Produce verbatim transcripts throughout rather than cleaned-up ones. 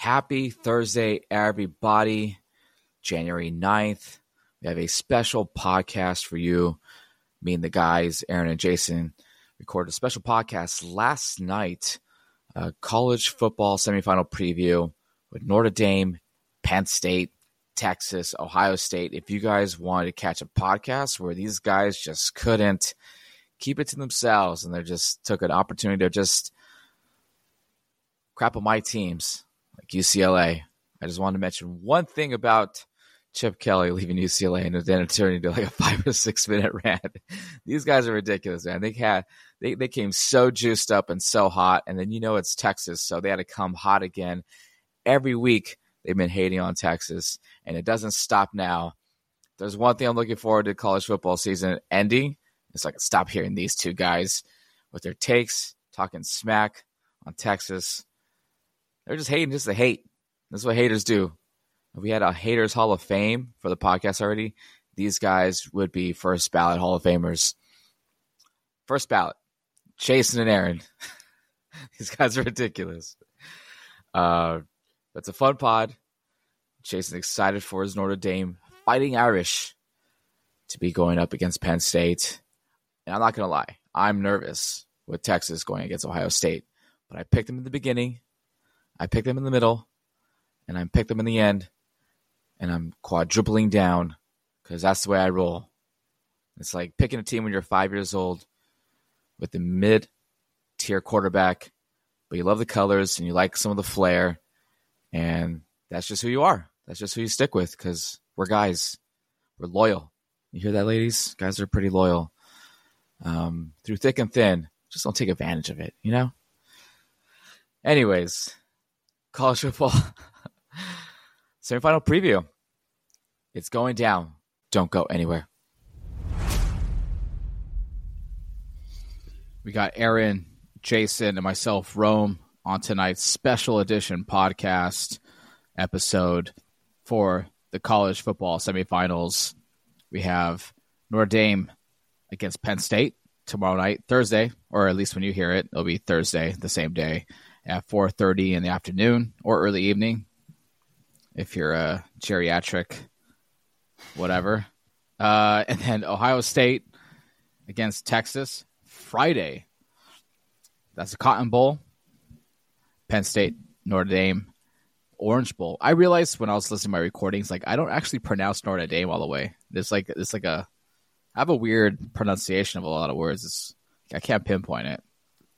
Happy Thursday, everybody. January ninth. We have a special podcast for you. Me and the guys, Aaron and Jason, recorded a special podcast last night. A college football semifinal preview with Notre Dame, Penn State, Texas, Ohio State. If you guys wanted to catch a podcast where these guys just couldn't keep it to themselves and they just took an opportunity to just crap on my teams, like U C L A. I just wanted to mention one thing about Chip Kelly leaving U C L A and then turning into like a five or six minute rant. These guys are ridiculous, man. They had they, they came so juiced up and so hot, and then you know it's Texas, so they had to come hot again. Every week they've been hating on Texas, and it doesn't stop now. There's one thing I'm looking forward to college football season ending. It's like stop hearing these two guys with their takes, talking smack on Texas. They're just hating just to hate. That's what haters do. If we had a Haters Hall of Fame for the podcast already, these guys would be first ballot Hall of Famers. First ballot, Jason and Aaron. These guys are ridiculous. Uh, that's a fun pod. Jason's excited for his Notre Dame Fighting Irish to be going up against Penn State. And I'm not going to lie, I'm nervous with Texas going against Ohio State. But I picked them in the beginning, I picked them in the middle, and I picked them in the end. And I'm quadrupling down because that's the way I roll. It's like picking a team when you're five years old with the mid-tier quarterback, but you love the colors and you like some of the flair, and that's just who you are. That's just who you stick with because we're guys. We're loyal. You hear that, ladies? Guys are pretty loyal. Um, through thick and thin, just don't take advantage of it, you know? Anyways, college football. Semifinal preview. It's going down. Don't go anywhere. We got Aaron, Jason, and myself, Rome, on tonight's special edition podcast episode for the college football semifinals. We have Notre Dame against Penn State tomorrow night, Thursday, or at least when you hear it, it'll be Thursday, the same day, at four thirty in the afternoon or early evening. If you're a geriatric, whatever. Uh, and then Ohio State against Texas, Friday. That's a Cotton Bowl. Penn State, Notre Dame, Orange Bowl. I realized when I was listening to my recordings, like I don't actually pronounce Notre Dame all the way. It's like it's like a, I have a weird pronunciation of a lot of words. It's, I can't pinpoint it.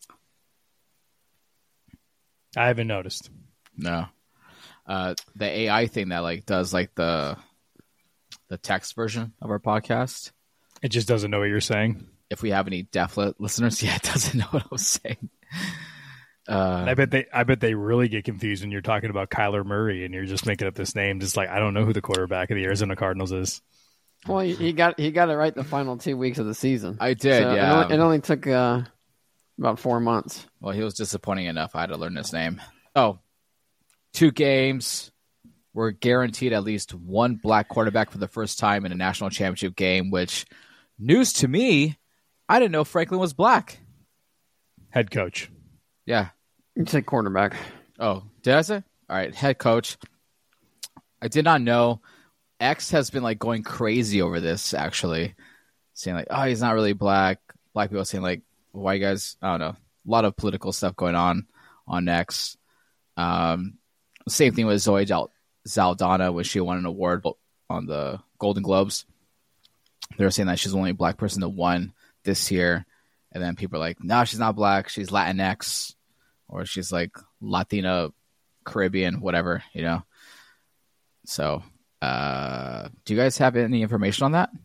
I haven't noticed. No. Uh, the A I thing that like does like the the text version of our podcast. It just doesn't know what you're saying. If we have any deaf listeners, yeah, it doesn't know what I was saying. Uh, I bet they, I bet they really get confused when you're talking about Kyler Murray and you're just making up this name. Just like I don't know who the quarterback of the Arizona Cardinals is. Well, he, he got he got it right the final two weeks of the season. I did, so yeah. It only, it only took uh, about four months. Well, he was disappointing enough. I had to learn his name. Oh. Two games. We're guaranteed at least one black quarterback for the first time in a national championship game, which, news to me, I didn't know Franklin was black. Head coach. Yeah. You said quarterback. Oh, did I say? All right, head coach. I did not know. X has been like going crazy over this, actually. Saying like, oh, he's not really black. Black people saying like, white guys, I don't know. A lot of political stuff going on on X. Um, Same thing with Zoe Saldana when she won an award on the Golden Globes. They were saying that she's the only black person that won this year. And then people are like, no, she's not black. She's Latinx. Or she's like Latina, Caribbean, whatever, you know. So, uh, do you guys have any information on that?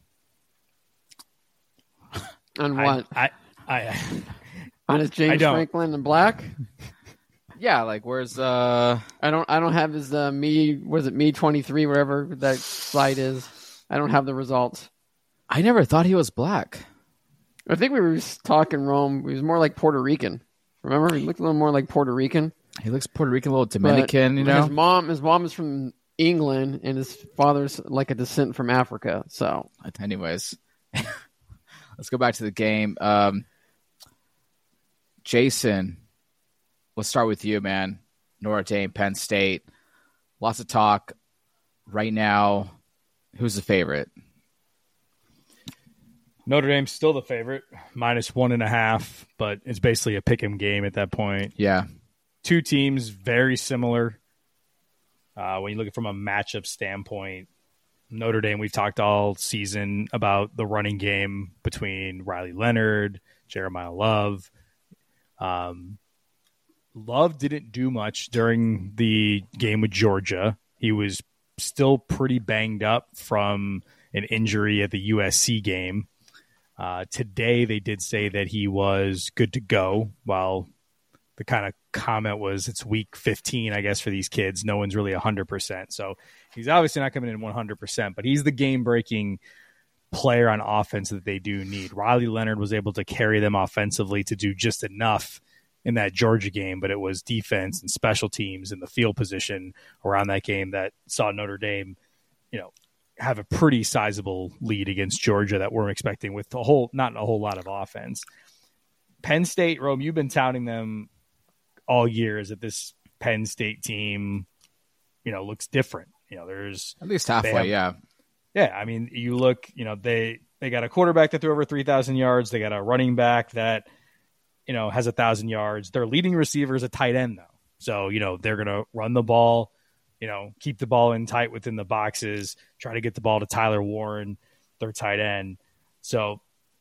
On what? I, I, I on his James Franklin and black? Yeah, like where's uh I don't I don't have his uh me was it me twenty-three wherever that site is. I don't have the results. I never thought he was black. I think we were talking Rome. He was more like Puerto Rican. Remember, he looked a little more like Puerto Rican. He looks Puerto Rican, a little Dominican, but you know. His mom, his mom is from England, and his father's like a descent from Africa. So, anyways, let's go back to the game. Um, Jason, let's start with you, man. Notre Dame, Penn State. Lots of talk right now. Who's the favorite? Notre Dame's still the favorite, minus one and a half, but it's basically a pick 'em game at that point. Yeah. Two teams very similar. Uh, when you look at it from a matchup standpoint, Notre Dame, we've talked all season about the running game between Riley Leonard, Jeremiah Love. Um, Love didn't do much during the game with Georgia. He was still pretty banged up from an injury at the U S C game. Uh, today, they did say that he was good to go, while the kind of comment was it's week fifteen, I guess, for these kids. No one's really one hundred percent. So he's obviously not coming in one hundred percent, but he's the game-breaking player on offense that they do need. Riley Leonard was able to carry them offensively to do just enough in that Georgia game, but it was defense and special teams and the field position around that game that saw Notre Dame, you know, have a pretty sizable lead against Georgia that we're expecting with a whole, not a whole lot of offense. Penn State, Rome, you've been touting them all year is that this Penn State team, you know, looks different. You know, there's at least halfway. Have, yeah. Yeah. I mean, you look, you know, they, they got a quarterback that threw over three thousand yards. They got a running back that, you know, has a thousand yards. Their leading receiver is a tight end though. So, you know, they're going to run the ball, you know, keep the ball in tight within the boxes, try to get the ball to Tyler Warren, their tight end. So,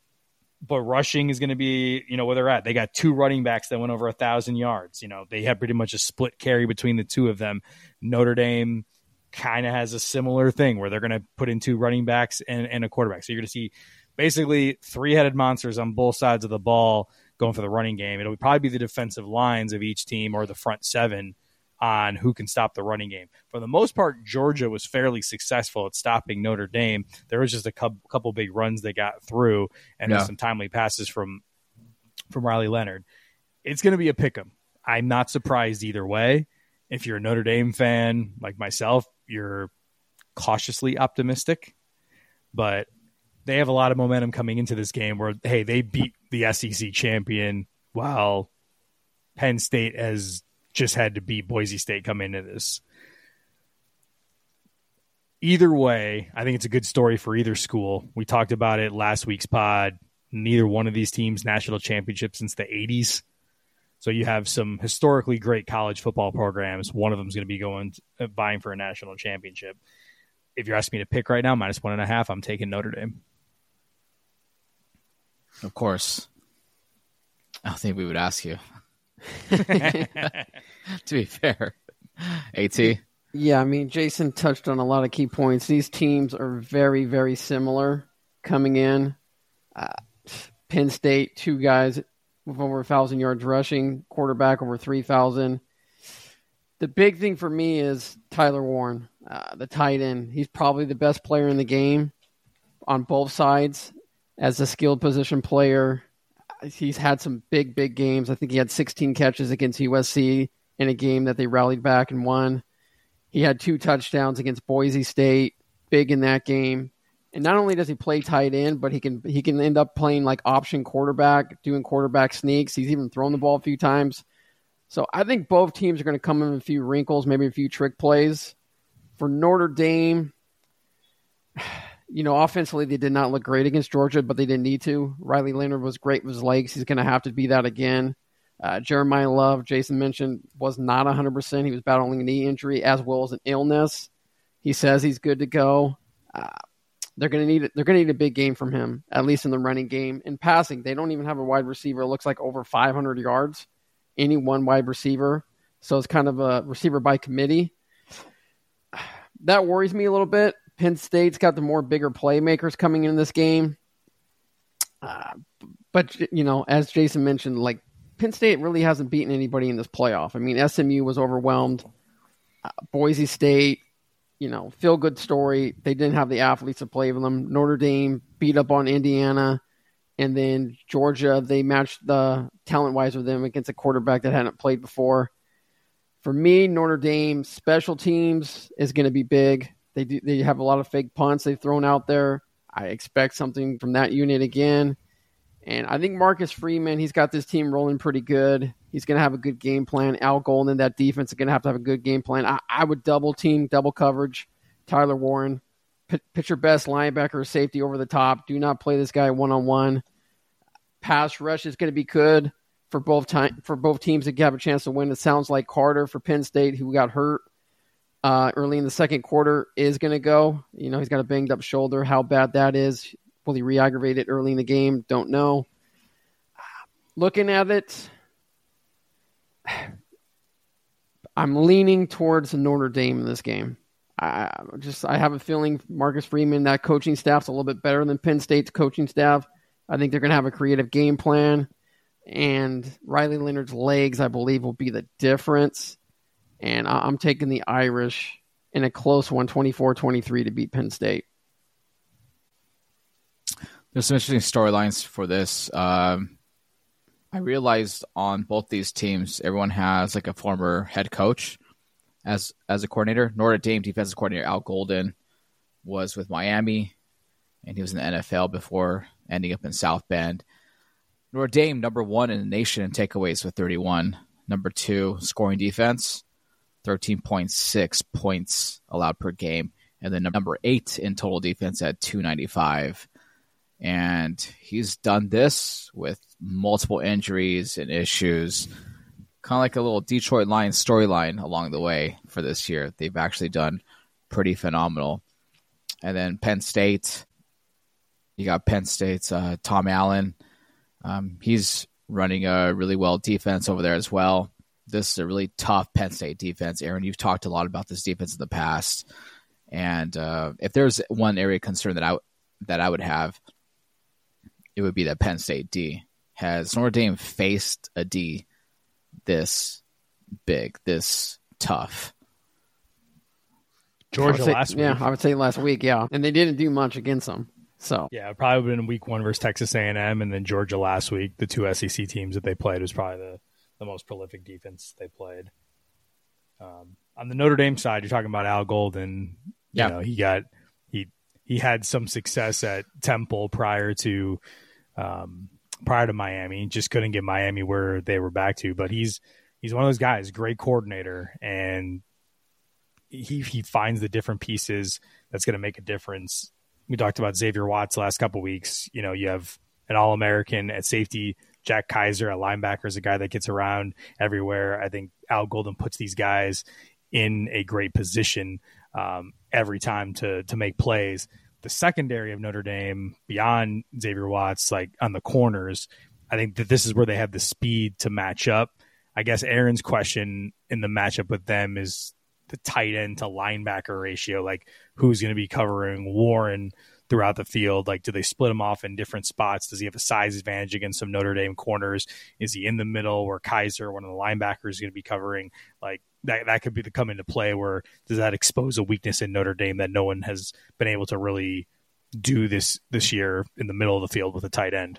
but rushing is going to be, you know, where they're at. They got two running backs that went over a thousand yards. You know, they had pretty much a split carry between the two of them. Notre Dame kind of has a similar thing where they're going to put in two running backs and, and a quarterback. So you're going to see basically three-headed monsters on both sides of the ball going for the running game. It'll probably be the defensive lines of each team or the front seven on who can stop the running game. For the most part, Georgia was fairly successful at stopping Notre Dame. There was just a couple big runs they got through and yeah. then some timely passes from from Riley Leonard. It's going to be a pick 'em. I'm not surprised either way. If you're a Notre Dame fan like myself, you're cautiously optimistic. But they have a lot of momentum coming into this game where, hey, they beat the S E C champion while Penn State has just had to beat Boise State come into this. Either way, I think it's a good story for either school. We talked about it last week's pod. Neither one of these teams national championship since the eighties. So you have some historically great college football programs. One of them is going to be going uh, vying for a national championship. If you're asking me to pick right now, minus one and a half, I'm taking Notre Dame. Of course. I don't think we would ask you. To be fair. AT? Yeah, I mean, Jason touched on a lot of key points. These teams are very, very similar coming in. Uh, Penn State, two guys with over one thousand yards rushing, quarterback over three thousand. The big thing for me is Tyler Warren, uh, the tight end. He's probably the best player in the game on both sides as a skilled position player. He's had some big, big games. I think he had sixteen catches against U S C in a game that they rallied back and won. He had two touchdowns against Boise State, big in that game. And not only does he play tight end, but he can he can end up playing like option quarterback, doing quarterback sneaks. He's even thrown the ball a few times. So I think both teams are going to come in with a few wrinkles, maybe a few trick plays. For Notre Dame, you know, offensively, they did not look great against Georgia, but they didn't need to. Riley Leonard was great with his legs. He's going to have to be that again. Uh, Jeremiah Love, Jason mentioned, was not one hundred percent. He was battling a knee injury as well as an illness. He says he's good to go. Uh, they're going to need They're going to need a big game from him, at least in the running game. In passing, they don't even have a wide receiver. It looks like over five hundred yards, any one wide receiver. So it's kind of a receiver by committee. That worries me a little bit. Penn State's got the more bigger playmakers coming in this game. Uh, but, you know, as Jason mentioned, like Penn State really hasn't beaten anybody in this playoff. I mean, S M U was overwhelmed. Uh, Boise State, you know, feel good story. They didn't have the athletes to play with them. Notre Dame beat up on Indiana. And then Georgia, they matched the talent-wise with them against a quarterback that hadn't played before. For me, Notre Dame special teams is going to be big. They do, they have a lot of fake punts they've thrown out there. I expect something from that unit again. And I think Marcus Freeman, he's got this team rolling pretty good. He's going to have a good game plan. Al Golden and that defense are going to have to have a good game plan. I, I would double team, double coverage Tyler Warren. P- pitch your best linebacker or safety over the top. Do not play this guy one-on-one. Pass rush is going to be good for both time, for both teams to have a chance to win. It sounds like Carter for Penn State, who got hurt uh, early in the second quarter, is going to go. You know, he's got a banged-up shoulder. How bad that is. Will he re-aggravate it early in the game? Don't know. Looking at it, I'm leaning towards Notre Dame in this game. I just I have a feeling Marcus Freeman, that coaching staff's a little bit better than Penn State's coaching staff. I think they're going to have a creative game plan, and Riley Leonard's legs, I believe, will be the difference. And I'm taking the Irish in a close one, twenty-four twenty-three, to beat Penn State. There's some interesting storylines for this. Um, I realized on both these teams, everyone has like a former head coach as as a coordinator. Notre Dame defensive coordinator Al Golden was with Miami, and he was in the N F L before ending up in South Bend. Notre Dame, number one in the nation in takeaways with thirty-one. Number two, scoring defense, thirteen point six points allowed per game. And then number eight in total defense at two ninety-five. And he's done this with multiple injuries and issues. Kind of like a little Detroit Lions storyline along the way for this year. They've actually done pretty phenomenal. And then Penn State, you got Penn State's uh, Tom Allen. Um, he's running a really well defense over there as well. This is a really tough Penn State defense. Aaron, you've talked a lot about this defense in the past. And uh, if there's one area of concern that I, that I would have, it would be that Penn State D. Has Notre Dame faced a D this big, this tough? Georgia say, last week. Yeah, I would say last week, yeah. And they didn't do much against them. So yeah, it probably would have been week one versus Texas A and M, and then Georgia last week. The two S E C teams that they played was probably the, the most prolific defense they played. Um, on the Notre Dame side, you're talking about Al Golden. Yeah, you know, he got he he had some success at Temple prior to um, prior to Miami. Just couldn't get Miami where they were back to. But he's he's one of those guys, great coordinator, and he he finds the different pieces that's going to make a difference. We talked about Xavier Watts last couple of weeks. You know, you have an All-American at safety, Jack Kaiser, a linebacker, is a guy that gets around everywhere. I think Al Golden puts these guys in a great position um, every time to to make plays. The secondary of Notre Dame, beyond Xavier Watts, like on the corners, I think that this is where they have the speed to match up. I guess Aaron's question in the matchup with them is the tight end to linebacker ratio, like who's going to be covering Warren throughout the field. Like, do they split him off in different spots? Does he have a size advantage against some Notre Dame corners? Is he in the middle where Kaiser, one of the linebackers, is going to be covering? Like that, that could be the come into play where does that expose a weakness in Notre Dame that no one has been able to really do this this year in the middle of the field with a tight end?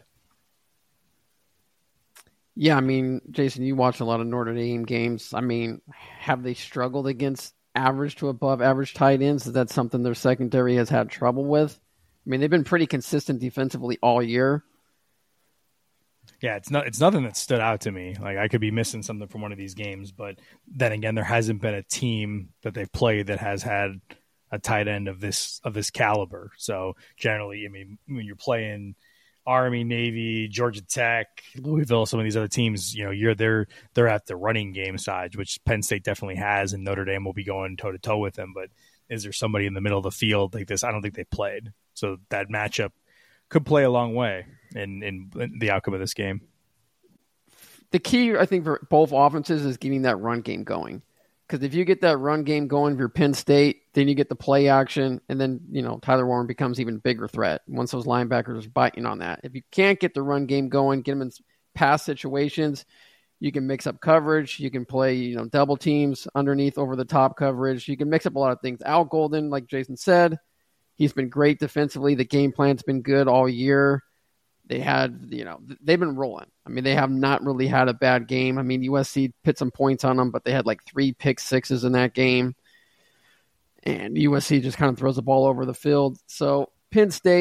Yeah, I mean, Jason, you watch a lot of Notre Dame games. I mean, have they struggled against average to above average tight ends? Is that something their secondary has had trouble with? I mean, they've been pretty consistent defensively all year. Yeah, it's not it's nothing that stood out to me. Like, I could be missing something from one of these games, but then again, there hasn't been a team that they've played that has had a tight end of this of this caliber. So generally, I mean, when you're playing Army, Navy, Georgia Tech, Louisville, some of these other teams, you know, you're they're they're at the running game side, which Penn State definitely has, and Notre Dame will be going toe to toe with them. But is there somebody in the middle of the field like this? I don't think they played, so that matchup could play a long way in in, in the outcome of this game. The key, I think, for both offenses is getting that run game going. Because if you get that run game going, if you're Penn State, then you get the play action, and then, you know, Tyler Warren becomes even bigger threat once those linebackers are biting on that. If you can't get the run game going, get them in pass situations, you can mix up coverage. You can play, you know, double teams underneath over the top coverage. You can mix up a lot of things. Al Golden, like Jason said, he's been great defensively. The game plan's been good all year. They had, you know, they've been rolling. I mean, they have not really had a bad game. I mean, U S C put some points on them, but they had like three pick sixes in that game. And U S C just kind of throws the ball over the field. So Penn State,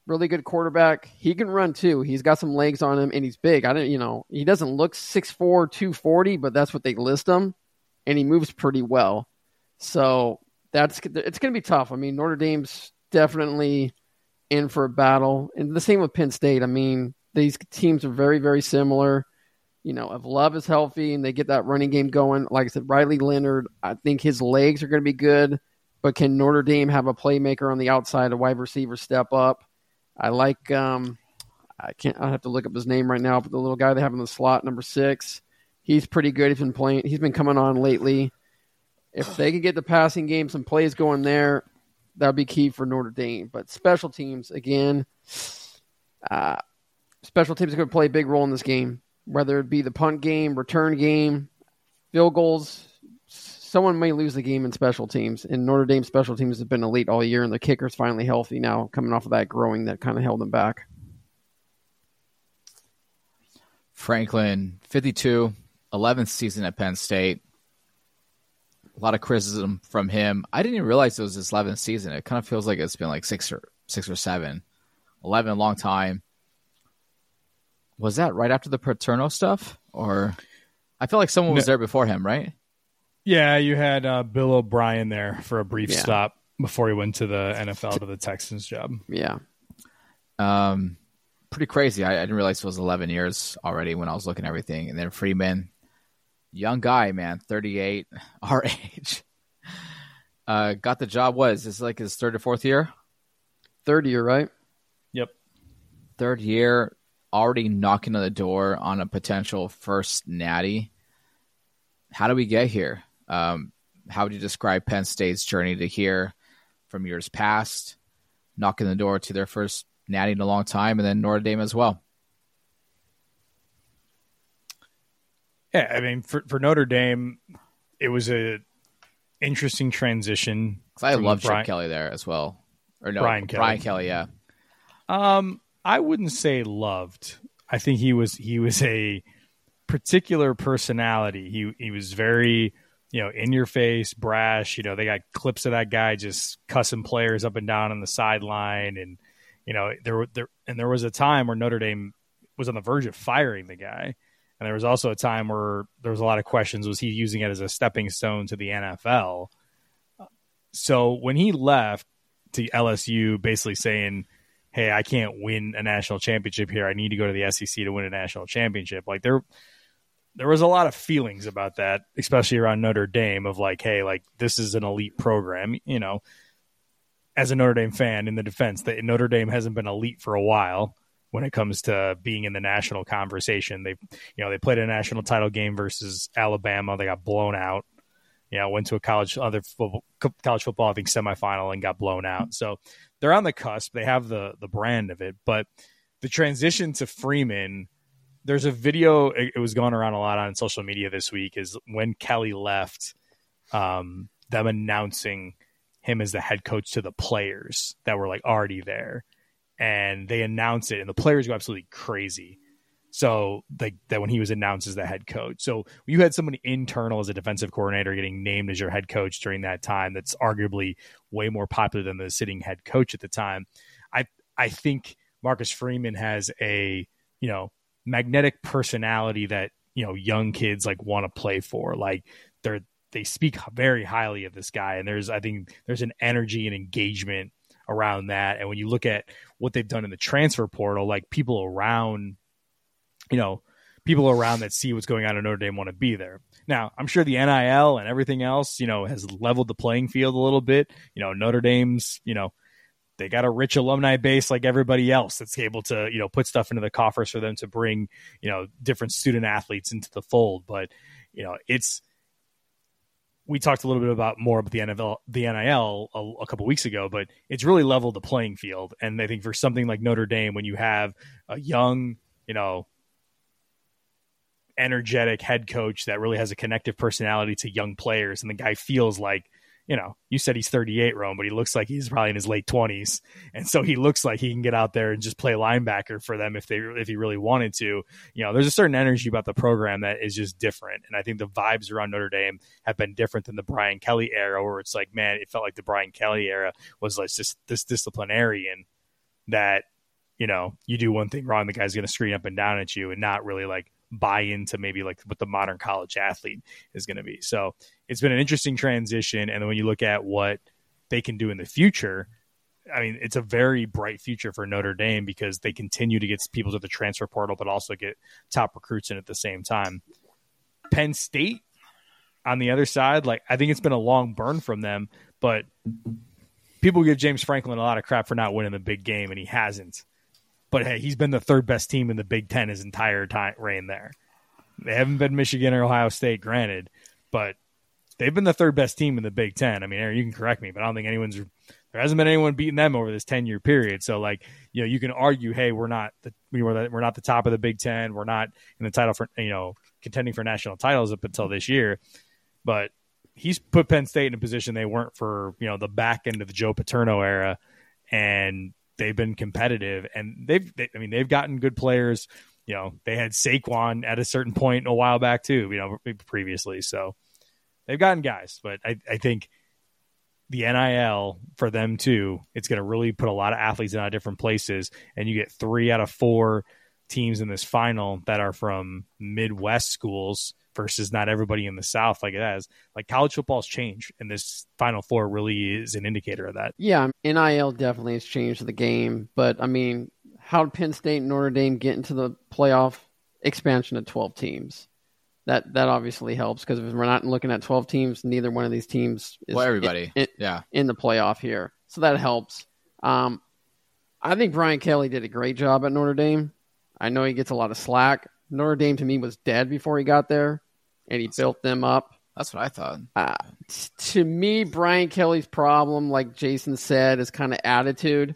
really good quarterback. He can run too. He's got some legs on him, and he's big. I don't, you know, he doesn't look six four, two forty, but that's what they list him, and he moves pretty well. So that's it's going to be tough. I mean, Notre Dame's definitely in for a battle, and the same with Penn State. I mean, these teams are very, very similar. You know, if Love is healthy and they get that running game going, like I said, Riley Leonard, I think his legs are going to be good. But can Notre Dame have a playmaker on the outside, a wide receiver step up? I like, um, I can't, I have to look up his name right now, but the little guy they have in the slot, number six, he's pretty good. He's been playing, he's been coming on lately. If they can get the passing game, some plays going there, that would be key for Notre Dame. But special teams, again, uh, special teams are going to play a big role in this game, whether it be the punt game, return game, field goals. Someone may lose the game in special teams, and Notre Dame special teams have been elite all year, and the kicker's finally healthy now, coming off of that growing that kind of held them back. Franklin, fifty-two, eleventh season at Penn State. A lot of criticism from him. I didn't even realize it was his eleventh season. It kind of feels like it's been like six or six or seven. eleven, a long time. Was that right after the Paterno stuff? Or I feel like someone was no. there before him, right? Yeah, you had uh, Bill O'Brien there for a brief yeah. stop before he went to the N F L to the Texans job. Yeah. Um, pretty crazy. I, I didn't realize it was eleven years already when I was looking at everything. And then Freeman, young guy, man, thirty-eight, our age. Uh, got the job, what, is this like his third or fourth year? Third year, right? Yep. Third year, already knocking on the door on a potential first natty. How do we get here? Um, how would you describe Penn State's journey to here from years past, knocking the door to their first natty in a long time, and then Notre Dame as well? Yeah, I mean, for, for Notre Dame, it was a interesting transition. I love Brian, Chip Kelly there as well. Or no, Brian Kelly. Brian Kelly, yeah. Um, I wouldn't say loved. I think he was he was a particular personality. He he was very, you know, in your face, brash. You know, they got clips of that guy just cussing players up and down on the sideline, and you know, there there and there was a time where Notre Dame was on the verge of firing the guy, and there was also a time where there was a lot of questions: was he using it as a stepping stone to the N F L? So when he left to L S U, basically saying, hey, I can't win a national championship here. I need to go to the S E C to win a national championship. Like there, there was a lot of feelings about that, especially around Notre Dame of like, hey, like this is an elite program. You know, as a Notre Dame fan in the defense, that Notre Dame hasn't been elite for a while when it comes to being in the national conversation. They, you know, they played a national title game versus Alabama. They got blown out. You know, went to a college other football, college football, I think semifinal and got blown out. So they're on the cusp. They have the the brand of it, but the transition to Freeman, there's a video. It, it was going around a lot on social media this week. Is when Kelly left, um, them announcing him as the head coach to the players that were like already there, and they announce it, and the players go absolutely crazy. So like that when he was announced as the head coach. So you had somebody internal as a defensive coordinator getting named as your head coach during that time. That's arguably way more popular than the sitting head coach at the time. I I think Marcus Freeman has a, you know, magnetic personality that, you know, young kids like want to play for. Like they're they speak very highly of this guy, and there's I think there's an energy and engagement around that. And when you look at what they've done in the transfer portal, like people around you know, people around that see what's going on in Notre Dame want to be there. Now, I'm sure the N I L and everything else, you know, has leveled the playing field a little bit. You know, Notre Dame's, you know, they got a rich alumni base like everybody else that's able to, you know, put stuff into the coffers for them to bring, you know, different student athletes into the fold. But, you know, it's, we talked a little bit about more about the N F L, the N I L a, a couple weeks ago, but it's really leveled the playing field. And I think for something like Notre Dame, when you have a young, you know, energetic head coach that really has a connective personality to young players, and the guy feels like, you know, you said he's thirty-eight, Rome, but he looks like he's probably in his late twenties, and so he looks like he can get out there and just play linebacker for them if they if he really wanted to. You know, there's a certain energy about the program that is just different, and I think the vibes around Notre Dame have been different than the Brian Kelly era, where it's like, man, it felt like the Brian Kelly era was like just this disciplinarian that you know, you do one thing wrong, the guy's going to screen up and down at you and not really like buy into maybe like what the modern college athlete is going to be. So it's been an interesting transition. And then when you look at what they can do in the future, I mean, it's a very bright future for Notre Dame because they continue to get people to the transfer portal, but also get top recruits in at the same time. Penn State on the other side, like I think it's been a long burn from them, but people give James Franklin a lot of crap for not winning the big game, and he hasn't. But hey, he's been the third best team in the Big Ten his entire time reign there. They haven't been Michigan or Ohio State, granted, but they've been the third best team in the Big Ten. I mean, Aaron, you can correct me, but I don't think anyone's there hasn't been anyone beating them over this ten-year period. So, like, you know, you can argue, hey, we're not the we were the, we're not the top of the Big Ten. We're not in the title for you know contending for national titles up until this year, but he's put Penn State in a position they weren't for you know the back end of the Joe Paterno era, and they've been competitive, and they've, they, I mean, they've gotten good players. You know, they had Saquon at a certain point a while back too, you know, previously. So they've gotten guys, but I, I think the N I L for them too, it's going to really put a lot of athletes in a lot of different places. And you get three out of four teams in this final that are from Midwest schools versus not everybody in the South like it has. Like college football's changed, and this Final Four really is an indicator of that. Yeah, N I L definitely has changed the game, but I mean, how did Penn State and Notre Dame get into the playoff expansion of twelve teams? That that obviously helps because if we're not looking at twelve teams, neither one of these teams is well, everybody, in, in, yeah, in the playoff here, so that helps. Um, I think Brian Kelly did a great job at Notre Dame. I know he gets a lot of slack. Notre Dame to me was dead before he got there. And he built them up. That's what I thought. Uh, t- to me, Brian Kelly's problem, like Jason said, is kind of attitude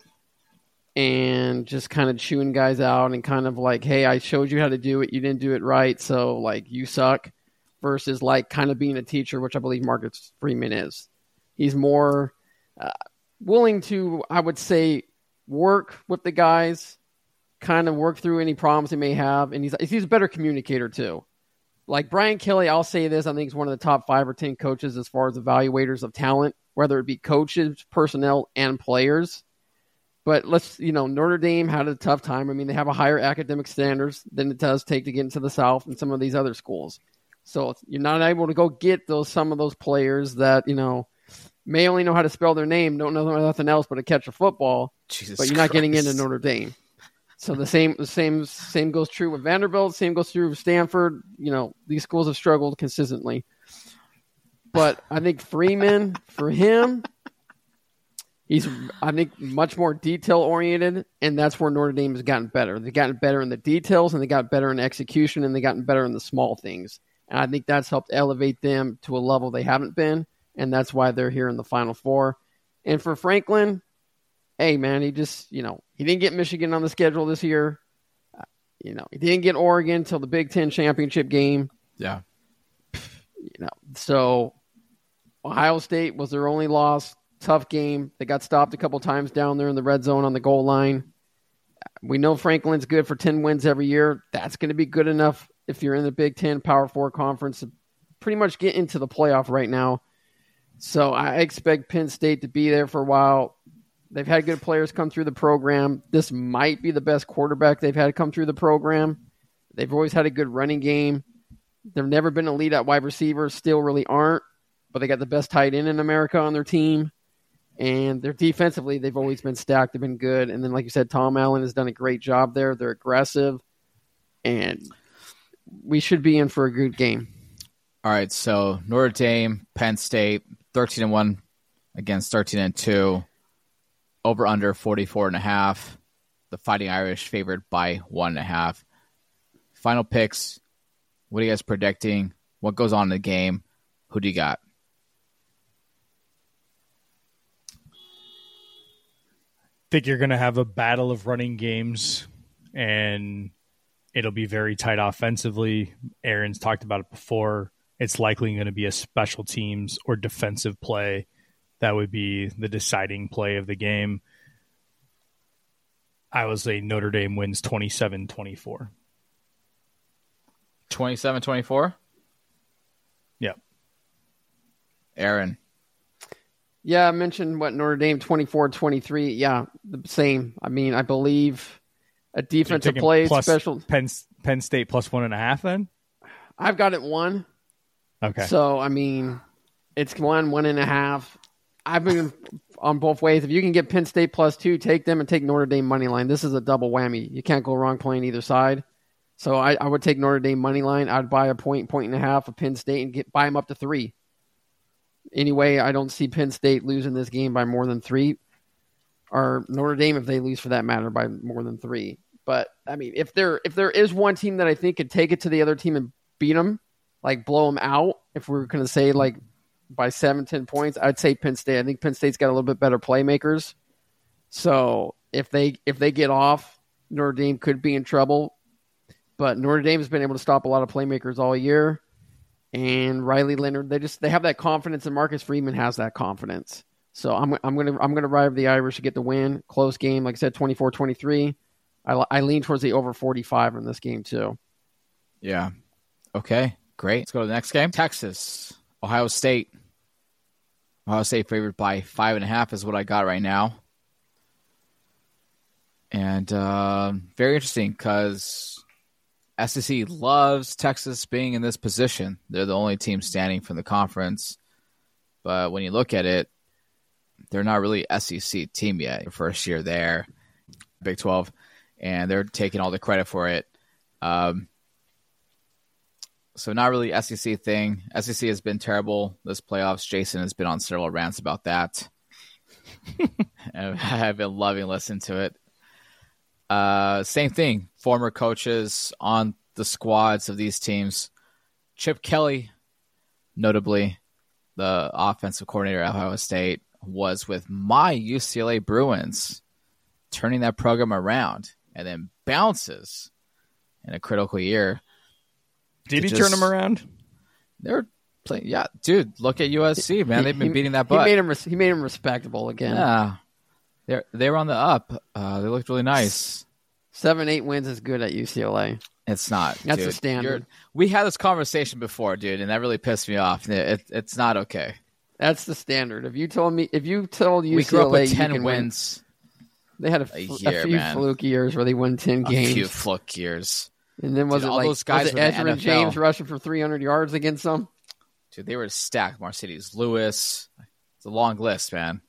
and just kind of chewing guys out and kind of like, hey, I showed you how to do it. You didn't do it right. So, like, you suck. Versus, like, kind of being a teacher, which I believe Marcus Freeman is. He's more uh, willing to, I would say, work with the guys, kind of work through any problems they may have. And he's he's a better communicator, too. Like Brian Kelly, I'll say this, I think he's one of the top five or ten coaches as far as evaluators of talent, whether it be coaches, personnel, and players. But let's, you know, Notre Dame had a tough time. I mean, they have a higher academic standards than it does take to get into the South and some of these other schools. So you're not able to go get those some of those players that, you know, may only know how to spell their name, don't know nothing else but to catch a football, Jesus but you're not Christ. getting into Notre Dame. So the same, the same, same goes true with Vanderbilt. Same goes true with Stanford. You know, these schools have struggled consistently. But I think Freeman, for him, he's, I think, much more detail oriented, and that's where Notre Dame has gotten better. They've gotten better in the details, and they got better in execution, and they gotten better in the small things. And I think that's helped elevate them to a level they haven't been, and that's why they're here in the Final Four. And for Franklin, hey, man, he just, you know, he didn't get Michigan on the schedule this year. Uh, you know, he didn't get Oregon until the Big Ten championship game. Yeah. You know, so Ohio State was their only loss. Tough game. They got stopped a couple times down there in the red zone on the goal line. We know Franklin's good for ten wins every year. That's going to be good enough if you're in the Big Ten Power Four conference to pretty much get into the playoff right now. So I expect Penn State to be there for a while. They've had good players come through the program. This might be the best quarterback they've had come through the program. They've always had a good running game. They've never been elite at wide receiver, still really aren't, but they got the best tight end in America on their team. And they're defensively, they've always been stacked. They've been good. And then, like you said, Tom Allen has done a great job there. They're aggressive. And we should be in for a good game. All right, so Notre Dame, Penn State, thirteen and one against thirteen and two. Over under forty-four and a half. The Fighting Irish favored by one and a half. Final picks. What are you guys predicting? What goes on in the game? Who do you got? I think you're going to have a battle of running games, and it'll be very tight offensively. Aaron's talked about it before. It's likely going to be a special teams or defensive play that would be the deciding play of the game. I would say Notre Dame wins twenty-seven twenty-four. twenty-seven twenty-four? Yep. Aaron. Yeah, I mentioned what Notre Dame twenty-four twenty-three. Yeah, the same. I mean, I believe a defensive taking play plus special. Penn Penn State plus one and a half. Then I've got it one. okay. So I mean, it's one, one and a half. I've been on both ways. If you can get Penn State plus two, take them and take Notre Dame money line. This is a double whammy. You can't go wrong playing either side. So I, I would take Notre Dame money line. I'd buy a point, point and a half of Penn State and get buy them up to three. Anyway, I don't see Penn State losing this game by more than three, or Notre Dame if they lose for that matter by more than three. But I mean, if there if there is one team that I think could take it to the other team and beat them, like blow them out, if we're going to say like by seven, ten points, I'd say Penn State. I think Penn State's got a little bit better playmakers. So if they if they get off, Notre Dame could be in trouble. But Notre Dame has been able to stop a lot of playmakers all year. And Riley Leonard, they just they have that confidence, and Marcus Freeman has that confidence. So I'm I'm gonna I'm gonna ride with the Irish to get the win. Close game, like I said, twenty-four twenty-three. I I lean towards the over forty-five in this game too. Yeah. Okay. Great. Let's go to the next game. Texas, Ohio State. Ohio State favored by five and a half is what I got right now. And uh, very interesting because S E C loves Texas being in this position. They're the only team standing from the conference. But when you look at it, they're not really S E C team yet. First year there, Big twelve, and they're taking all the credit for it. Um, so not really S E C thing. S E C has been terrible this playoffs. Jason has been on several rants about that. I've been loving listening to it. Uh, same thing. Former coaches on the squads of these teams. Chip Kelly, notably, the offensive coordinator at Ohio State, was with my U C L A Bruins, turning that program around, and then bounces in a critical year. Did he just, turn them around? They're playing. Yeah, dude, look at U S C, man. They've been he, beating that butt. He made him. He made him respectable again. Yeah, they they were on the up. Uh, they looked really nice. Seven, eight wins is good at U C L A. It's not. That's dude. the standard. You're, we had this conversation before, dude, and that really pissed me off. It, it, it's not okay. That's the standard. If you told me, if you told U C L A, we grew up with you ten can wins. Win, they had a, a, fl- year, a few man. fluke years where they won ten games. A few fluke years. And then was dude, it all like those guys was it were in the Ezra N F L. James rushing for three hundred yards against them? Dude, they were stacked. Mercedes Lewis. It's a long list, man.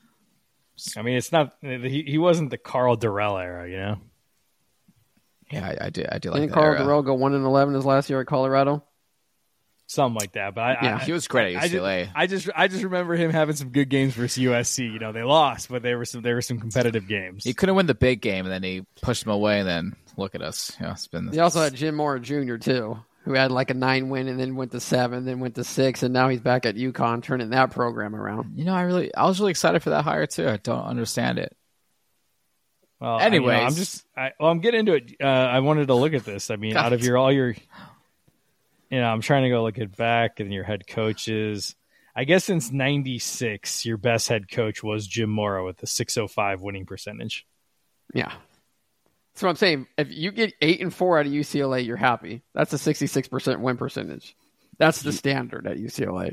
I mean, it's not. He, he wasn't the Carl Durrell era, you know. Yeah, I, I do. I do like Didn't that Carl era. Durrell go one and eleven his last year at Colorado? Something like that, but I, Yeah, I, he was great at U C L A. I just, I just, I just remember him having some good games versus U S C. You know, they lost, but there were some, there were some competitive games. He couldn't win the big game, and then he pushed him away. And then look at us. Yeah, it's been. They also had Jim Mora Junior too, who had like a nine win and then went to seven, then went to six, and now he's back at UConn turning that program around. You know, I really, I was really excited for that hire too. I don't understand it. Well, Anyways, I, you know, I'm just, I, well, I'm getting into it. Uh, I wanted to look at this. I mean, God. out of your all your, you know, I'm trying to go look at back and your head coaches. I guess since ninety-six, your best head coach was Jim Mora with a six oh five winning percentage. Yeah. That's what I'm saying. If you get eight and four out of U C L A, you're happy. That's a sixty-six percent win percentage. That's the standard at U C L A.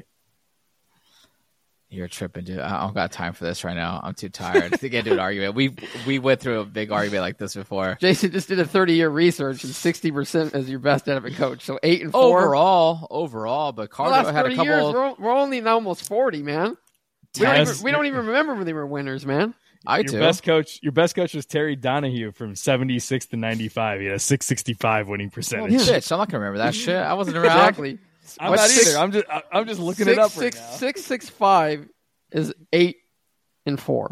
You're tripping, dude. I don't got time for this right now. I'm too tired to get into an argument. We we went through a big argument like this before. Jason just did a thirty-year research, and sixty percent is your best out of a coach. So eight and four Overall, overall, but Well, Cardo that's had a thirty couple. years. We're, we're only in almost forty, man. We don't, Yes. even, we don't even remember when they were winners, man. I your do. best coach, your best coach was Terry Donahue from seventy-six to ninety-five. He had a six sixty-five winning percentage. yeah. Bitch, I'm not gonna remember that shit. I wasn't around. Exactly. I'm What's not six- either. I'm just, I- I'm just looking six, it up six, right now. six, six, five is eight and four.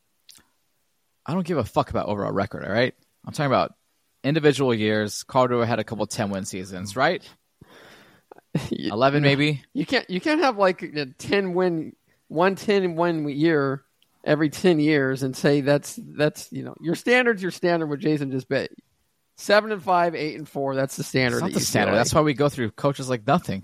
I don't give a fuck about overall record. All right, I'm talking about individual years. Cardo had a couple ten win seasons, right? You- Eleven, maybe. You can't you can't have like a ten win one ten win year every ten years and say that's that's you know your standard's your standard what Jason just bet. Seven and five, eight and four, that's the standard. It's not at the U C L A. standard. That's why we go through coaches like nothing.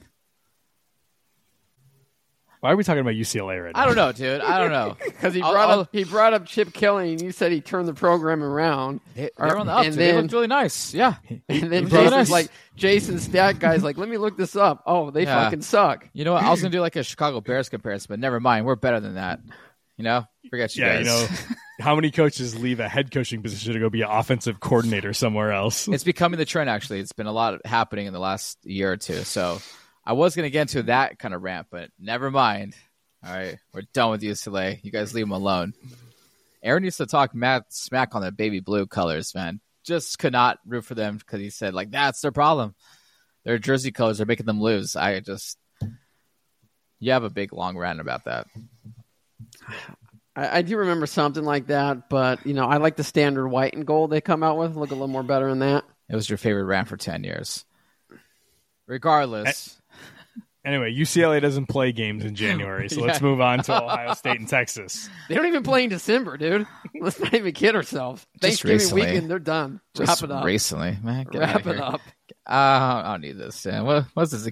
Why are we talking about U C L A right now? I don't know, dude. I don't know. Because he I'll- brought I'll- up he brought up Chip Kelly and you said he turned the program around. They, they're on the up. And Dude. They then- looked really nice. Yeah. And then He brought it Jason's up. like Jason's stat guy's like, let me look this up. Oh, they Yeah. fucking suck. You know what? I was gonna do like a Chicago Bears comparison, but never mind. We're better than that. You know, forget you Yeah, guys. you know, how many coaches leave a head coaching position to go be an offensive coordinator somewhere else? It's becoming the trend, actually. It's been a lot happening in the last year or two. So I was going to get into that kind of rant, but never mind. All right, we're done with U C L A. You guys leave them alone. Aaron used to talk mad smack on the baby blue colors, man. Just could not root for them because he said, like, that's their problem. Their jersey colors are making them lose. I just, you have a big long rant about that. I, I do remember something like that, but, you know, I like the standard white and gold they come out with. Look a little more better than that. It was your favorite rant for ten years. Regardless. Anyway, U C L A doesn't play games in January, so Yeah. let's move on to Ohio State and Texas. They don't even play in December, dude. Let's not even kid ourselves. Just Thanksgiving recently. weekend, they're done. Just Wrap it up. recently, man. Get Wrap out of it here. up. Uh, I don't need this. Man. What, what's this?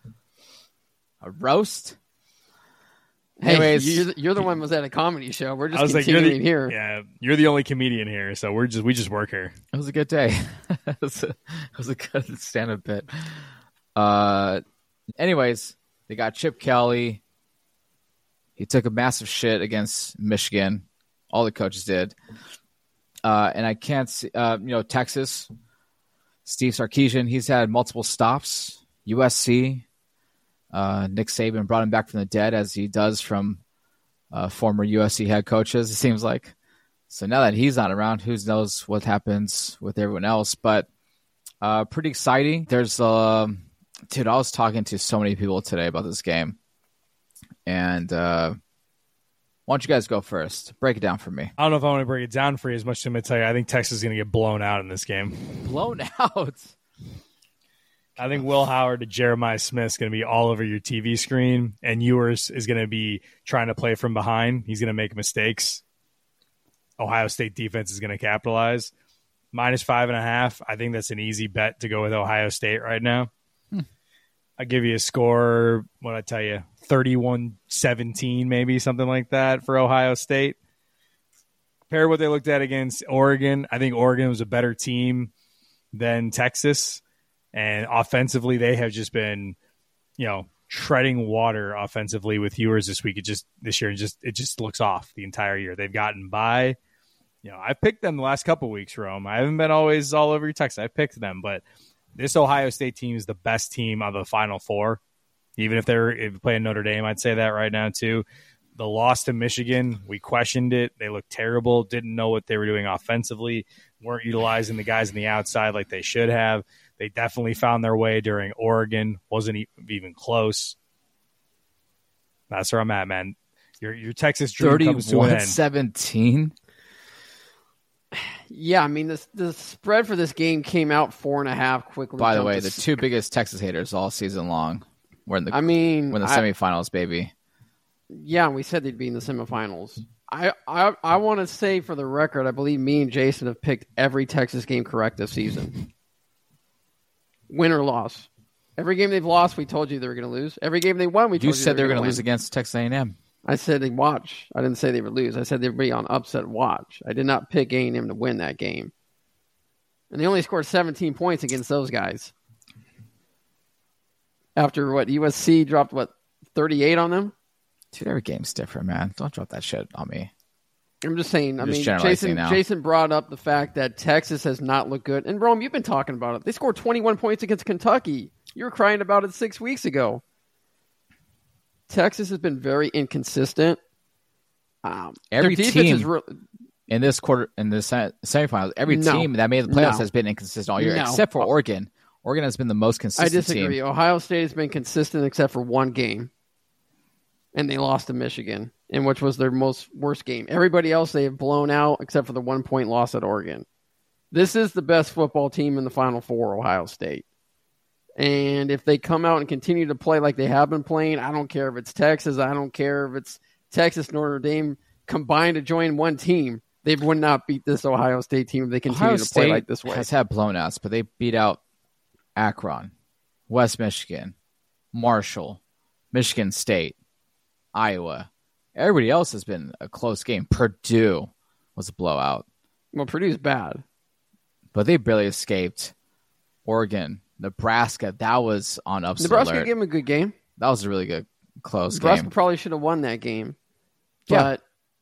A roast? Hey, Anyways, you're the, you're the one who was at a comedy show. We're I just was like, you're continuing the, here. yeah, you're the only comedian here, so we're just we just work here. it was a good day. it, was a, it was a good stand-up bit. Uh, anyways, they got Chip Kelly. He took a massive shit against Michigan. All the coaches did. Uh, and I can't see, uh, you know, Texas, Steve Sarkisian, he's had multiple stops. U S C, uh, Nick Saban brought him back from the dead, as he does from uh, former U S C head coaches, it seems like. So now that he's not around, who knows what happens with everyone else. But uh, pretty exciting. There's, uh, dude, I was talking to so many people today about this game. And uh, why don't you guys go first? Break it down for me. I don't know if I want to break it down for you as much as I'm going to tell you. I think Texas is going to get blown out in this game. Blown out. I think Will Howard to Jeremiah Smith is going to be all over your T V screen, and Ewers is going to be trying to play from behind. He's going to make mistakes. Ohio State defense is going to capitalize. Minus five and a half. I think that's an easy bet to go with Ohio State right now. Hmm. I'll give you a score, what did I tell you, thirty-one seventeen, maybe, something like that for Ohio State. Compare what they looked at against Oregon. I think Oregon was a better team than Texas. And offensively, they have just been, you know, treading water offensively with Ewers this week. It just this year, it just it just looks off the entire year. They've gotten by. You know, I've picked them the last couple of weeks, Rome. I haven't been always all over your Texas. I've picked them, but this Ohio State team is the best team of the Final Four. Even if they're if playing Notre Dame, I'd say that right now too. The loss to Michigan, we questioned it. They looked terrible. Didn't know what they were doing offensively. Weren't utilizing the guys on the outside like they should have. They definitely found their way during Oregon. Wasn't even close. That's where I'm at, man. Your your Texas dream comes to an thirty-one end. seventeen. Yeah, I mean, this, the spread for this game came out four and a half quickly. By the jumped way, to the s- two biggest Texas haters all season long were in the I mean, were in the I- semifinals, baby. yeah, we said they'd be in the semifinals. I, I, I want to say for the record, I believe me and Jason have picked every Texas game correct this season. Win or loss. Every game they've lost, we told you they were going to lose. Every game they won, we told You you said they were going to win. lose against Texas A and M. I said they'd watch. I didn't say they would lose. I said they'd be on upset watch. I did not pick A and M to win that game. And they only scored seventeen points against those guys. After what, U S C dropped, what, thirty-eight on them? Dude, every game's different, man. Don't drop that shit on me. I'm just saying. I You're just mean, generalizing Jason now. Jason brought up the fact that Texas has not looked good. And, Rome, you've been talking about it. They scored twenty-one points against Kentucky. You were crying about it six weeks ago. Texas has been very inconsistent. Um, Every their defense team is re- in this quarter, in the se- semifinals, every No. team that made the playoffs No. has been inconsistent all year, No. except for Oregon. Oregon has been the most I consistent disagree. team. Ohio State has been consistent except for one game. And they lost to Michigan, in which was their most worst game. Everybody else they have blown out except for the one point loss at Oregon. This is the best football team in the Final Four, Ohio State. And if they come out and continue to play like they have been playing, I don't care if it's Texas, I don't care if it's Texas, Notre Dame combined to join one team. They would not beat this Ohio State team if they continue Ohio to State play like this way. has had blownouts, but they beat out Akron, West Michigan, Marshall, Michigan State, Iowa. Everybody else has been a close game. Purdue was a blowout, Well, Purdue's bad. but they barely escaped. Oregon, Nebraska, that was on upset Nebraska alert. gave them a good game. That was a really good close Nebraska game. probably should have won that game. Yeah. But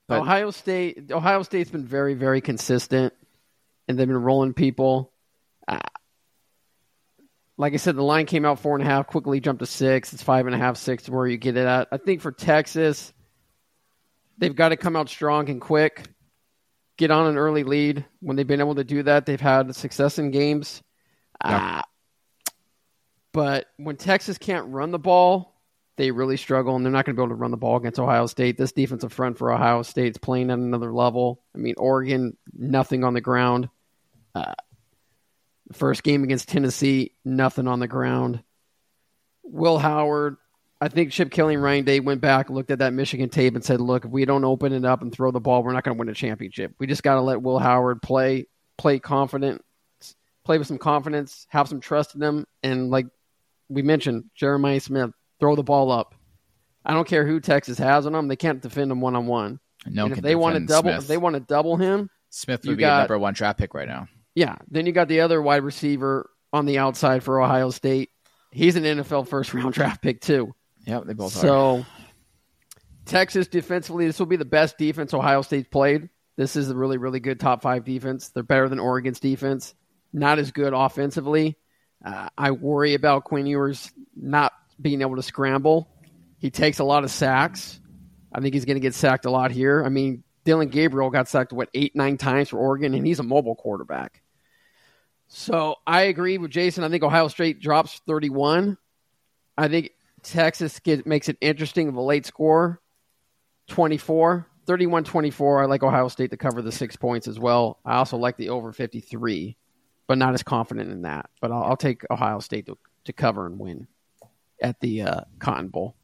But Ohio State, Ohio State's been very, very consistent, and they've been rolling people. Uh, like I said, the line came out four and a half, quickly jumped to six. It's five and a half, six, where you get it at. I think for Texas, they've got to come out strong and quick, get on an early lead. When they've been able to do that, they've had success in games. Yeah. Uh, but when Texas can't run the ball, they really struggle, and they're not going to be able to run the ball against Ohio State. This defensive front for Ohio State is playing at another level. I mean, Oregon, nothing on the ground. Uh, first game against Tennessee, nothing on the ground. Will Howard, I think Chip Kelly and Ryan Day went back, looked at that Michigan tape and said, look, if we don't open it up and throw the ball, we're not going to win a championship. We just got to let Will Howard play, play confident, play with some confidence, have some trust in them, and like we mentioned, Jeremiah Smith, throw the ball up. I don't care who Texas has on them; they can't defend him one on one. No, and if they want to double, Smith. if they want to double him, Smith you would be got- a number one draft pick right now. yeah. Then you got the other wide receiver on the outside for Ohio State. He's an N F L first round draft pick too. Yep, they both are. So Texas defensively, this will be the best defense Ohio State's played. This is a really, really good top five defense. They're better than Oregon's defense. Not as good offensively. Uh, I worry about Quinn Ewers not being able to scramble. He takes a lot of sacks. I think he's going to get sacked a lot here. I mean, Dylan Gabriel got sacked, what, eight, nine times for Oregon, and he's a mobile quarterback. So I agree with Jason. I think Ohio State drops thirty-one. I think Texas get, makes it interesting of a late score, twenty-four. thirty-one twenty-four. I like Ohio State to cover the six points as well. I also like the over fifty-three, but not as confident in that. But I'll, I'll take Ohio State to, to cover and win at the uh, Cotton Bowl.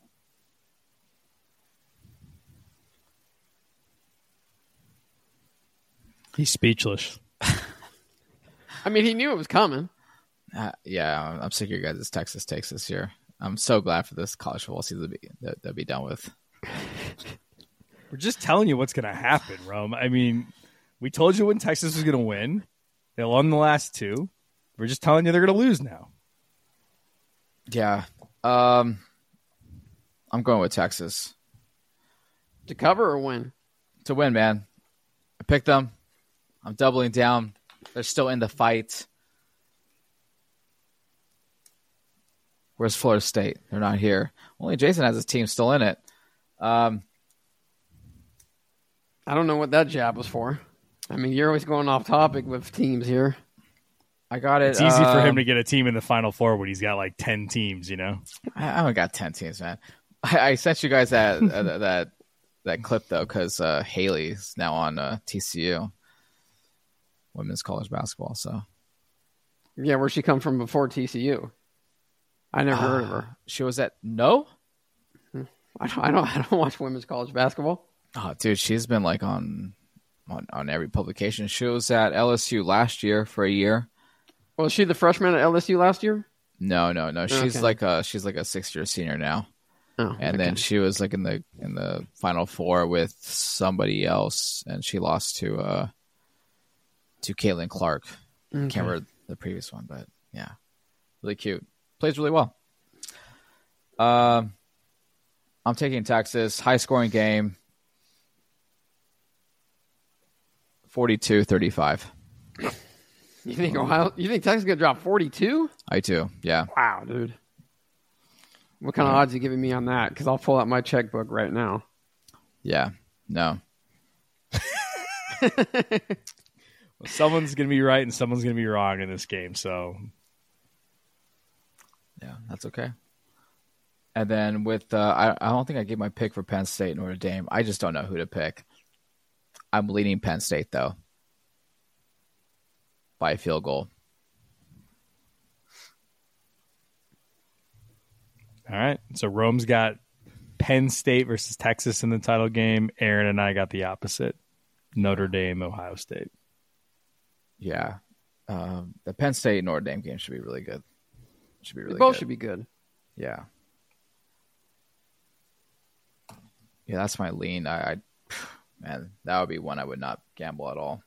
He's speechless. I mean, he knew it was coming. Uh, yeah, I'm sick of your guys' Texas takes this year. I'm so glad for this college football season to be, that, to be done with. We're just telling you what's going to happen, Rome. I mean, we told you when Texas was going to win. They won the last two. We're just telling you they're going to lose now. Yeah. Um, I'm going with Texas. To cover or win? To win, man. I picked them. I'm doubling down. They're still in the fight. Where's Florida State? They're not here. Only Jason has his team still in it. Um, I don't know what that jab was for. I mean, you're always going off topic with teams here. I got it. It's easy um, for him to get a team in the Final Four when he's got like ten teams, you know? I I only got ten teams, man. I, I sent you guys that uh, that that clip, though, because uh, Haley's now on uh, T C U, women's college basketball. So Yeah, where'd she come from before T C U? I never uh, heard of her. She was at no. I don't, I don't. I don't watch women's college basketball. Oh, dude, she's been like on on on every publication. She was at L S U last year for a year. Was she the freshman at L S U last year? No, no, no. She's Okay. like a she's like a six year senior now. Oh, And okay. then she was like in the in the Final Four with somebody else, and she lost to uh to Caitlin Clark. Okay. Can't remember the previous one, but yeah, really cute. Plays really well. Um, I'm taking Texas. High scoring game. forty-two thirty-five. You think Ohio? You think Texas is gonna drop forty-two? I too. Yeah. Wow, dude. What kind of odds are you giving me on that? Because I'll pull out my checkbook right now. Yeah. No. Well, someone's going to be right and someone's going to be wrong in this game, so Yeah, that's okay. And then with, uh, I, I don't think I gave my pick for Penn State and Notre Dame. I just don't know who to pick. I'm leaning Penn State, though, by a field goal. all right. So Rome's got Penn State versus Texas in the title game. Aaron and I got the opposite. Notre Dame, Ohio State. Yeah. Um, the Penn State Notre Dame game should be really good. Should be really They both good. should be good. Yeah. Yeah, that's my lean. I, I man, that would be one I would not gamble at all.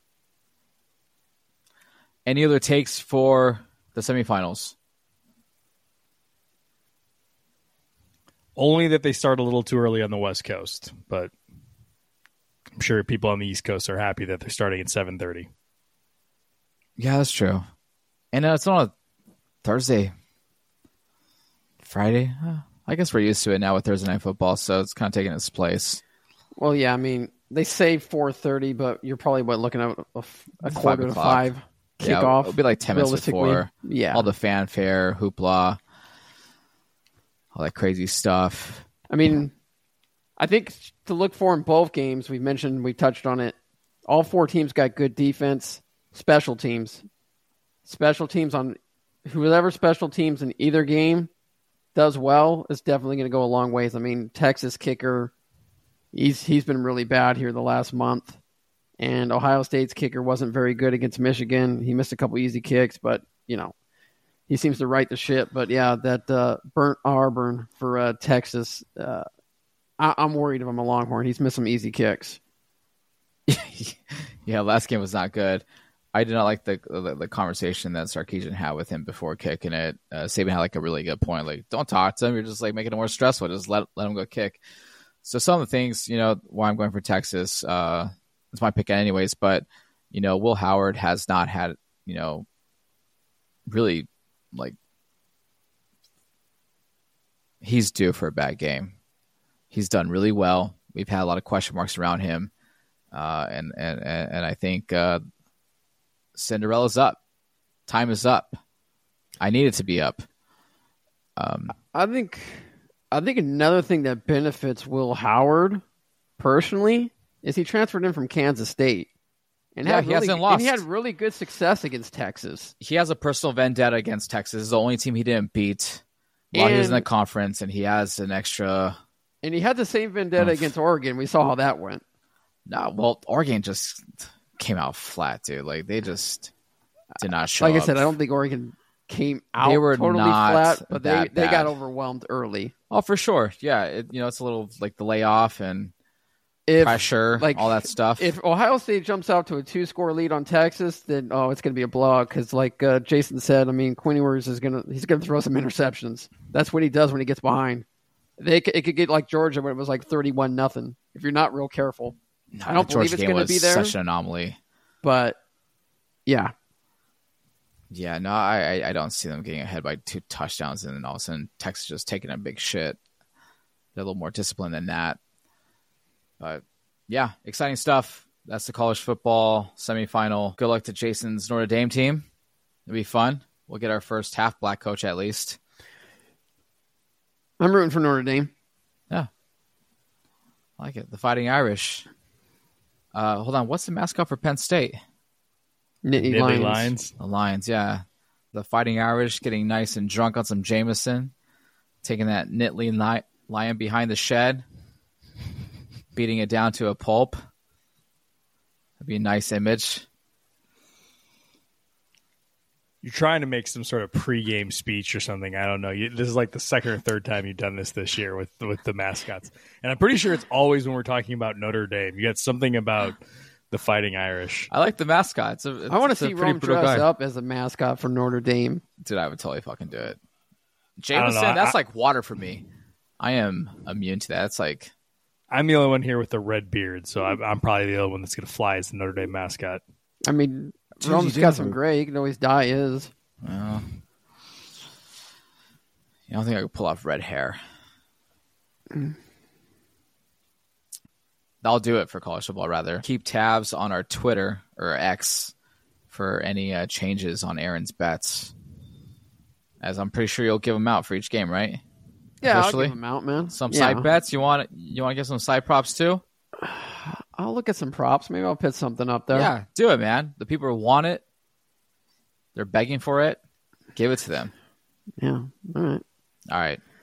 Any other takes for the semifinals? Only that they start a little too early on the West Coast, but I'm sure people on the East Coast are happy that they're starting at seven thirty. Yeah, that's true. And uh, it's on a Thursday, Friday. Uh, I guess we're used to it now with Thursday Night Football, so it's kind of taking its place. Well, yeah, I mean, they say four thirty, but you're probably, what, looking at a, a quarter to five kickoff. Yeah, it'll be like ten minutes before. Yeah. All the fanfare, hoopla, all that crazy stuff. I mean, I think to look for in both games, we mentioned, we touched on it, all four teams got good defense, special teams. Special teams on whoever special teams in either game does well is definitely going to go a long ways. I mean, Texas kicker, he's he's been really bad here the last month. And Ohio State's kicker wasn't very good against Michigan. He missed a couple easy kicks, but, you know, he seems to right the ship. But, yeah, that uh, Burnt Auburn for uh, Texas, uh, I- I'm worried of him a Longhorn. He's missed some easy kicks. Yeah, last game was not good. I did not like the the, the conversation that Sarkisian had with him before kicking it. Uh, Saban had like a really good point. Like, don't talk to him. You're just like making it more stressful. Just let let him go kick. So some of the things, you know, why I'm going for Texas, uh, it's my pick anyways. But you know, Will Howard has not had, you know, really like he's due for a bad game. He's done really well. We've had a lot of question marks around him, uh, and and and I think. Uh, Cinderella's up. Time is up. I need it to be up. Um, I think I think another thing that benefits Will Howard personally is he transferred in from Kansas State. And, yeah, had he really, hasn't lost. And he had really good success against Texas. He has a personal vendetta against Texas. It's the only team he didn't beat while and, he was in the conference, and he has an extra... And he had the same vendetta oof. against Oregon. We saw how that went. No, well, Oregon just came out flat, dude. Like, they just did not show Like up. I said, I don't think Oregon came out They were totally not flat, but they, that they got bad. overwhelmed early. Oh, for sure. Yeah, it, you know, it's a little like the layoff and If, pressure, like, all that stuff. If Ohio State jumps out to a two-score lead on Texas, then, oh, it's going to be a blowout because, like uh, Jason said, I mean, Quinn Ewers is going to he's going to throw some interceptions. That's what he does when he gets behind. They, it could get like Georgia when it was like thirty-one nothing if you're not real careful. No, I don't believe Georgia it's game going to was be there. such an anomaly. But, yeah. Yeah, no, I, I don't see them getting ahead by two touchdowns, and then all of a sudden Texas just taking a big shit. They're a little more disciplined than that. But, yeah, exciting stuff. That's the college football semifinal. Good luck to Jason's Notre Dame team. It'll be fun. We'll get our first half black coach at least. I'm rooting for Notre Dame. Yeah. I like it. The Fighting Irish. Uh, hold on. What's the mascot for Penn State? Nittany Nittany Lions. Lions. The Lions, yeah. The Fighting Irish getting nice and drunk on some Jameson, taking that Nittany li- lion behind the shed, beating it down to a pulp. That'd be a nice image. You're trying to make some sort of pregame speech or something. I don't know. You, this is like the second or third time you've done this this year with with the mascots, and I'm pretty sure it's always when we're talking about Notre Dame. You got something about the Fighting Irish. I like the mascot. It's a, it's, I want to it's a see pretty Rome brutal dress guy. up as a mascot for Notre Dame. Dude, I would totally fucking do it. don't know. Jameson, that's I- like water for me. I am immune to that. It's like, I'm the only one here with the red beard, so I'm, I'm probably the only one that's going to fly as the Notre Dame mascot. I mean, Dude, Rome's you got do. some gray. You can always dye his. well, I don't think I could pull off red hair. I'll do it for college football, rather. Keep tabs on our Twitter or X for any uh, changes on Aaron's bets, as I'm pretty sure you'll give them out for each game, right? Yeah, Officially? I'll give him out, man. Some yeah. side bets. You want you want to get some side props too? I'll look at some props. Maybe I'll put something up there. Yeah, do it, man. The people want it. They're begging for it. Give it to them. Yeah. All right. All right.